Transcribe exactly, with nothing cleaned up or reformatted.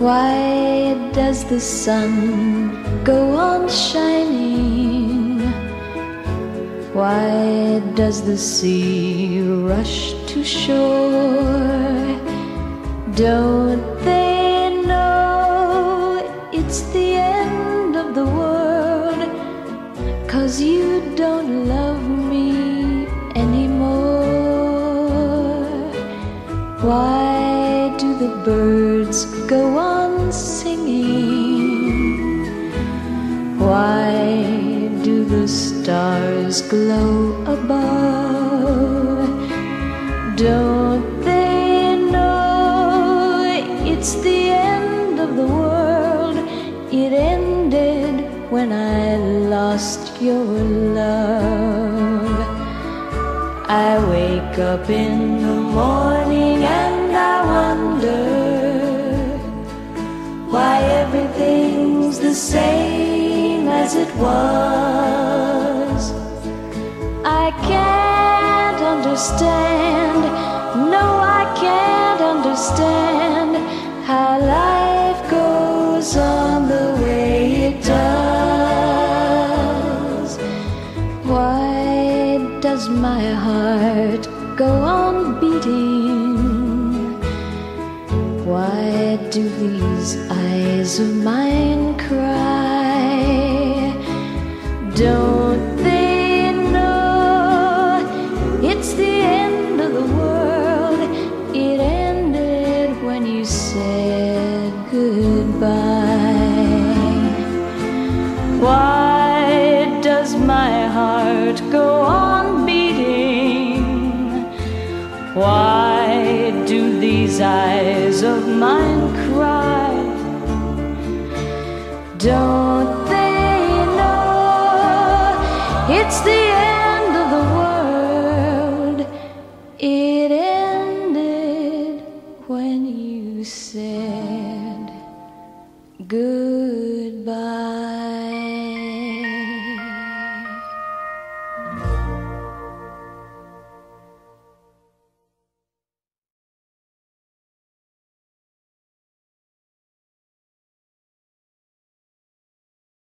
Why does the sun go on shining? Why does the sea rush to shore? Don't they know it's the end of the world? 'Cause you don't love me anymore. Why do the birds go on singing? Why do the stars glow above? Don't they know it's the end of the world? It ended when I lost your love. I wake up in the morning and I wonder why everything's the same as it was. I can't understand, no, I can't understand how life goes on the way it does. Why does my heart go on beating? Why do these eyes of mine cry? Don't they know it's the end of the world? It ended when you said goodbye. Why does my heart go on beating? Why do these eyes of mine cry? Don't they know it's the end of the world? It ended when you said goodbye.